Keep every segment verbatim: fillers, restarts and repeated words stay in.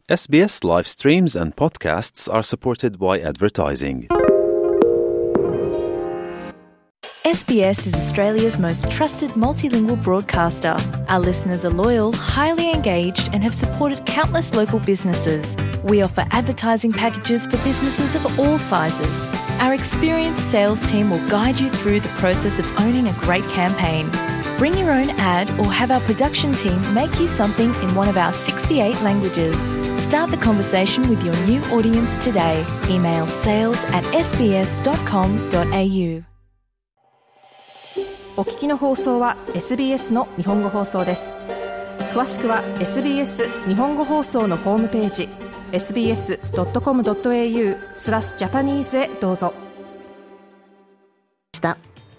エスビーエス live streams and podcasts are supported by advertising. S B S is Australia's most trusted multilingual broadcaster. Our listeners are loyal, highly engaged, and have supported countless local businesses. We offer advertising packages for businesses of all sizes. Our experienced sales team will guide you through the process of owning a great campaign. Bring your own ad or have our production team make you something in one of our sixty-eight languages. Start the conversation with your new audience today. Email sales at s b s dot com dot a u. お聞きの放送は エスビーエス の日本語放送です。詳しくは エスビーエス 日本語放送のホームページ エスビーエスドットコムドットエーユー スラスジャパニーズへどうぞ。した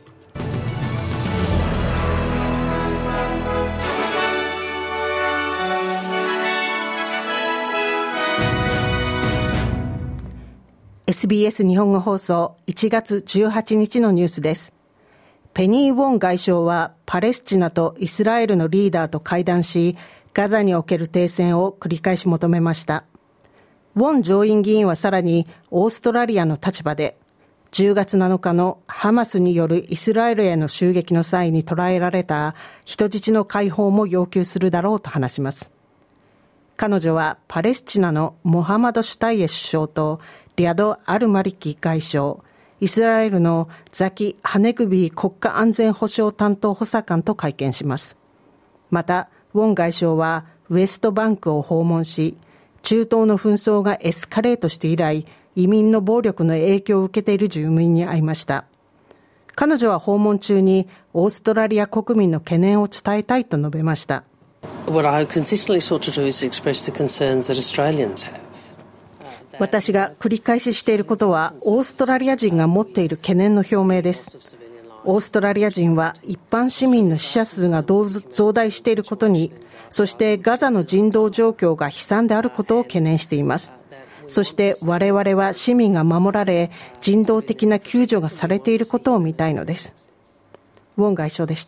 エスビーエス 日本語放送いちがつじゅうはちにちのニュースです。ペニー・ウォン外相はパレスチナとイスラエルのリーダーと会談し、ガザにおける停戦を繰り返し求めました。ウォン上院議員はさらにオーストラリアの立場で、じゅうがつなのかのハマスによるイスラエルへの襲撃の際に捕らえられた人質の解放も要求するだろうと話します。彼女はパレスチナのモハマド・シュタイエ首相とリャド・アルマリキ外相、イスラエルのザキ・ハネグビー国家安全保障担当補佐官と会見します。また、ウォン外相はウエストバンクを訪問し、中東の紛争がエスカレートして以来、移民の暴力の影響を受けている住民に会いました。彼女は訪問中にオーストラリア国民の懸念を伝えたいと述べました。 What I consistently sought to do is express the concerns that Australians have. 私が繰り返ししていることはオーストラリア人が持っている懸念の表明です。オーストラリア人は一般市民の死者数が増大していることに、そしてガザの人道状況が悲惨であることを懸念しています。そして我々は市民が守られ、人道的な救助がされていることを見たいのです。ウォン外相でした。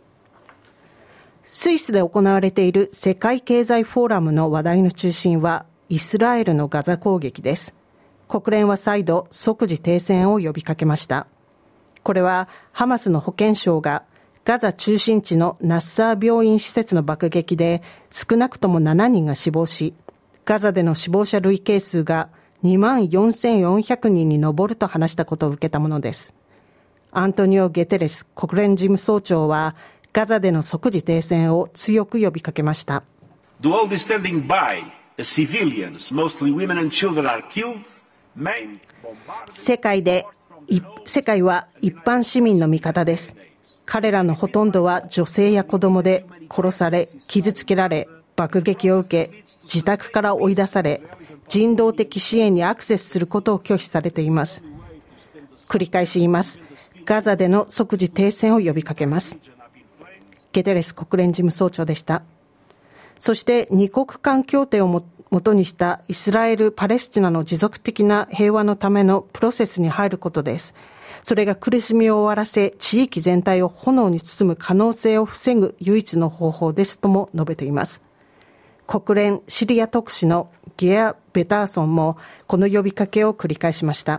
スイスで行われている世界経済フォーラムの話題の中心はイスラエルのガザ攻撃です。国連は再度即時停戦を呼びかけました。これはハマスの保健省がガザ中心地のナッサー病院施設の爆撃で少なくともななにんが死亡し、ガザでの死亡者累計数がにまんよんせんよんひゃくにんに上ると話したことを受けたものです。アントニオ・ゲテレス国連事務総長はガザでの即時停戦を強く呼びかけました。 The world is standing by.Civilians, mostly women and children, are killed, maimed, 世界で、世界は一般市民の味方です。彼らのほとんどは女性や子供で殺され、傷つけられ、爆撃を受け、自宅から追い出され、人道的支援にアクセスすることを拒否されています。繰り返し言います。ガザでの即時停戦を呼びかけます。ゲテレス国連事務総長でした。そして二国間協定をもとにしたイスラエル・パレスチナの持続的な平和のためのプロセスに入ることです。それが苦しみを終わらせ、地域全体を炎に包む可能性を防ぐ唯一の方法ですとも述べています。国連シリア特使のゲア・ベターソンもこの呼びかけを繰り返しました。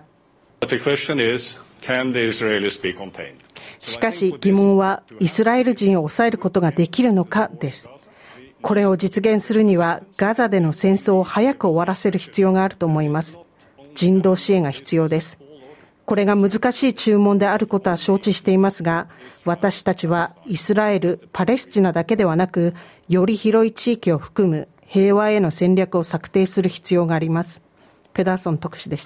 しかし疑問はイスラエル人を抑えることができるのかです。これを実現するにはガザでの戦争を早く終わらせる必要があると思います。人道支援が必要です。これが難しい注文であることは承知していますが、私たちはイスラエル、パレスチナだけではなく、より広い地域を含む平和への戦略を策定する必要があります。ペダーソン特使でした。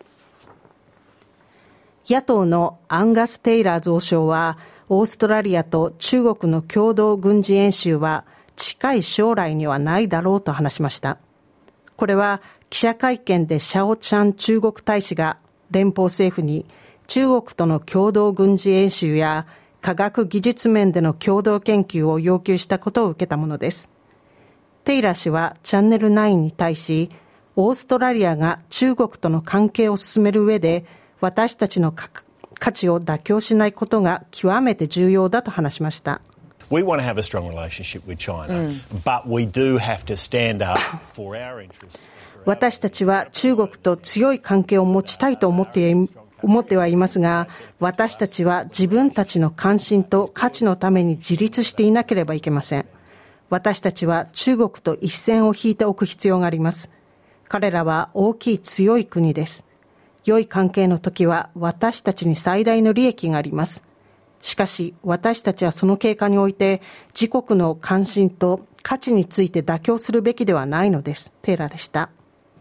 野党のアンガス・テイラー増相は、オーストラリアと中国の共同軍事演習は近い将来にはないだろうと話しました。これは記者会見でシャオチャン中国大使が連邦政府に中国との共同軍事演習や科学技術面での共同研究を要求したことを受けたものです。テイラー氏はチャンネルナインに対し、オーストラリアが中国との関係を進める上で私たちの価値を妥協しないことが極めて重要だと話しました。 We want to have a strong relationship with China, but we do have to stand up for our interests. 私たちは中国と強い関係を持ちたいと思ってい思ってはいますが、私たちは自分たちの関心と価値のために自立していなければいけません。私たちは中国と一線を引いておく必要があります。彼らは大きい強い国です。良い関係の時は私たちに最大の利益があります。しかし私たちはその経過において自国の関心と価値について妥協するべきではないのです。テイラーでした。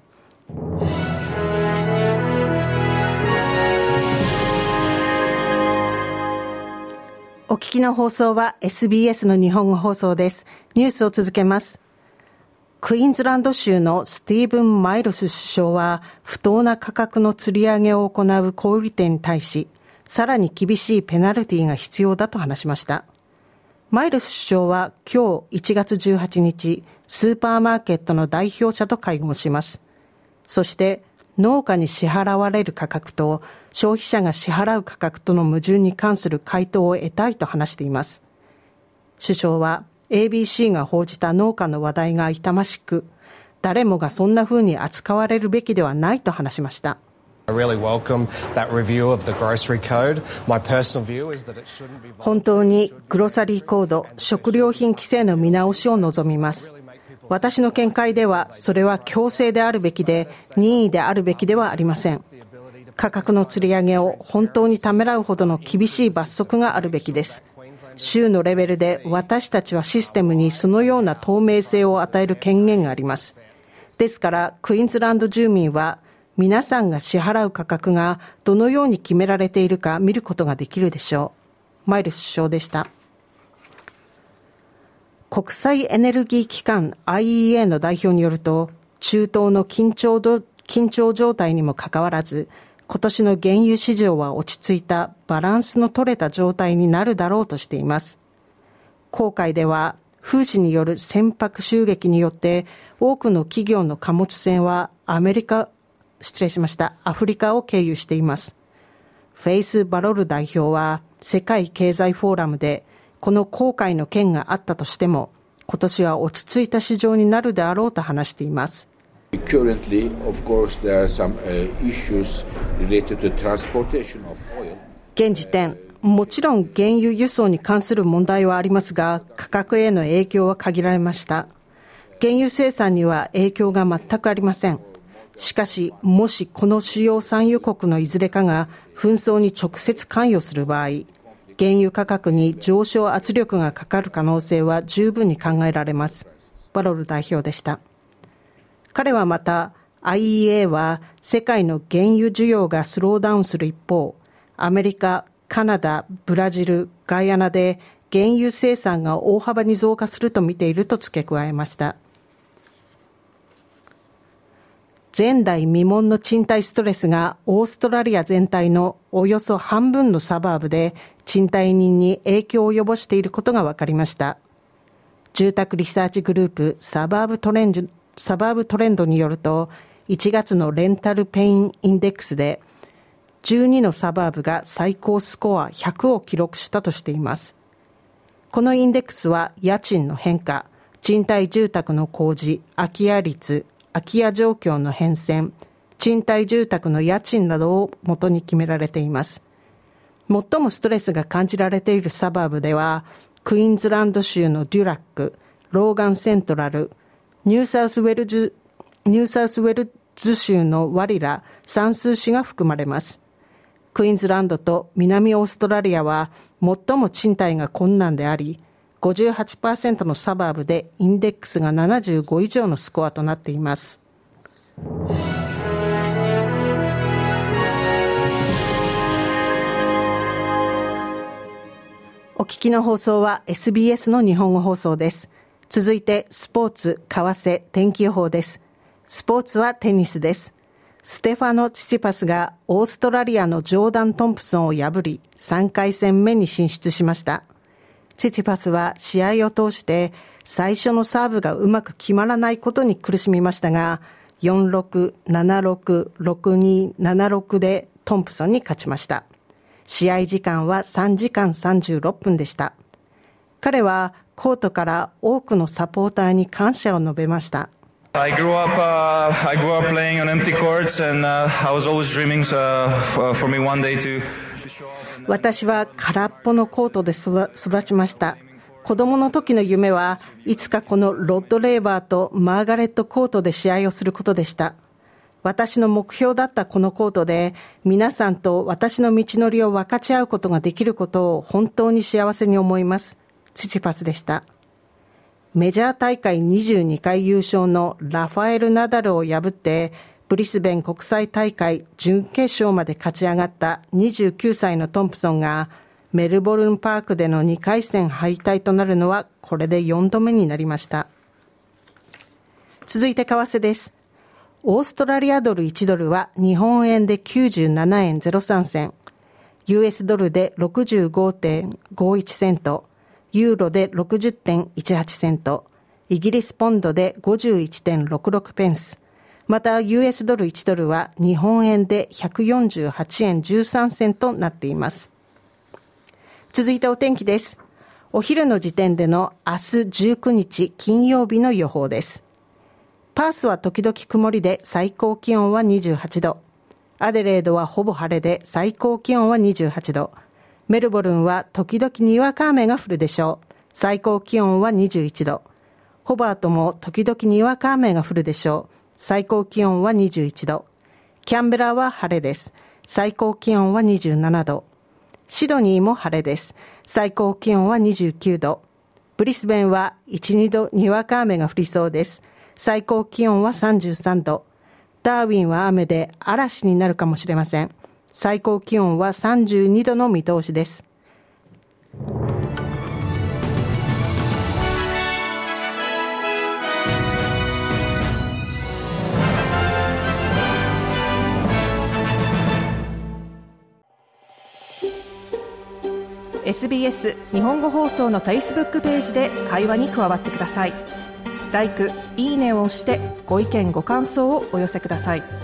お聞きの放送は エスビーエス の日本語放送です。ニュースを続けます。クイーンズランド州のスティーブン・マイルス首相は不当な価格の釣り上げを行う小売店に対し、さらに厳しいペナルティが必要だと話しました。マイルス首相は今日いちがつじゅうはちにち、スーパーマーケットの代表者と会合します。そして農家に支払われる価格と消費者が支払う価格との矛盾に関する回答を得たいと話しています。首相は エービーシー が報じた農家の話題が痛ましく、誰もがそんな風に扱われるべきではないと話しました。本当にグロサリーコード、食料品規制の見直しを望みます。私の見解ではそれは強制であるべきで任意であるべきではありません。価格の釣り上げを本当にためらうほどの厳しい罰則があるべきです。州のレベルで私たちはシステムにそのような透明性を与える権限があります。ですからクイーンズランド住民は皆さんが支払う価格がどのように決められているか見ることができるでしょう。マイルス首相でした。国際エネルギー機関 アイイーエー の代表によると、中東の緊張ど、緊張状態にもかかわらず、今年の原油市場は落ち着いたバランスの取れた状態になるだろうとしています。航海では、風刺による船舶襲撃によって、多くの企業の貨物船はアメリカ、失礼しました、アフリカを経由しています。フェイス・バロル代表は、世界経済フォーラムで、この航海の件があったとしても、今年は落ち着いた市場になるであろうと話しています。 Currently, of course, there are some issues related to transportation of oil. 現時点、もちろん原油輸送に関する問題はありますが、価格への影響は限られました。原油生産には影響が全くありません。しかし、もしこの主要産油国のいずれかが紛争に直接関与する場合、原油価格に上昇圧力がかかる可能性は十分に考えられます。バロル代表でした。彼はまた アイイーエー は世界の原油需要がスローダウンする一方、アメリカ、カナダ、ブラジル、ガイアナで原油生産が大幅に増加すると見ていると付け加えました。前代未聞の賃貸ストレスがオーストラリア全体のおよそ半分のサバーブで賃貸人に影響を及ぼしていることが分かりました。住宅リサーチグループサバーブトレンド、サバーブトレンドによると、いちがつのレンタルペインインデックスでじゅうにのサバーブが最高スコアひゃくを記録したとしています。このインデックスは家賃の変化、賃貸住宅の工事、空き家率、空き家状況の変遷、賃貸住宅の家賃などを元に決められています。最もストレスが感じられているサバーブでは、クイーンズランド州のデュラック、ローガンセントラル、ニューサウスウェルズ、ニューサウスウェルズ州のワリラ、サンスー市が含まれます。クイーンズランドと南オーストラリアは最も賃貸が困難であり、ごじゅうはちパーセント のサバーブでインデックスがななじゅうご以上のスコアとなっています。お聞きの放送は エスビーエス の日本語放送です。続いてスポーツ、為替、天気予報です。スポーツはテニスです。ステファノ・チチパスがオーストラリアのジョーダン・トンプソンを破りさんかい戦目に進出しました。チチパスは試合を通して最初のサーブがうまく決まらないことに苦しみましたが、よんろく、ななろく、ろくに、ななろくでトンプソンに勝ちました。試合時間はさんじかんさんじゅうろっぷんでした。 彼はコートから多くのサポーターに感謝を述べました。 I grew up, uh, I grew up playing on empty courts, and uh, I was always dreaming uh, for me one day to, to show up. 私は空っぽのコートで育ちました。子供の時の夢はいつかこのロッド・レーバーとマーガレットコートで試合をすることでした。私の目標だったこのコートで皆さんと私の道のりを分かち合うことができることを本当に幸せに思います。チチパスでした。メジャー大会にじゅうにかい優勝のラファエル・ナダルを破ってブリスベン国際大会準決勝まで勝ち上がったにじゅうきゅうさいのトンプソンがメルボルンパークでのにかい戦敗退となるのはこれでよんどめになりました。続いて為替です。オーストラリアドルいちドルは日本円できゅうじゅうななえんゼロさんせん、ユーエス ドルで ろくじゅうごてんごいちセント、ユーロで ろくじゅってんいちはちセント、イギリスポンドで ごじゅういちてんろくろくペンス、また ユーエス ドルいちドルは日本円でひゃくよんじゅうはちえんじゅうさんセントとなっています。続いてお天気です。お昼の時点での明日じゅうくにち金曜日の予報です。パースは時々曇りで最高気温はにじゅうはちど。アデレードはほぼ晴れで最高気温はにじゅうはちど。メルボルンは時々にわか雨が降るでしょう。最高気温はにじゅういちど。ホバートも時々にわか雨が降るでしょう。最高気温はにじゅういちど。キャンベラは晴れです。最高気温はにじゅうななど。シドニーも晴れです。最高気温はにじゅうきゅうど。ブリスベンはいち、にどにわか雨が降りそうです。最高気温はさんじゅうさんど。ダーウィンは雨で嵐になるかもしれません。最高気温はさんじゅうにどの見通しです。 エスビーエス 日本語放送の Facebook ページで会話に加わってください。ライク、いいねを押してご意見ご感想をお寄せください。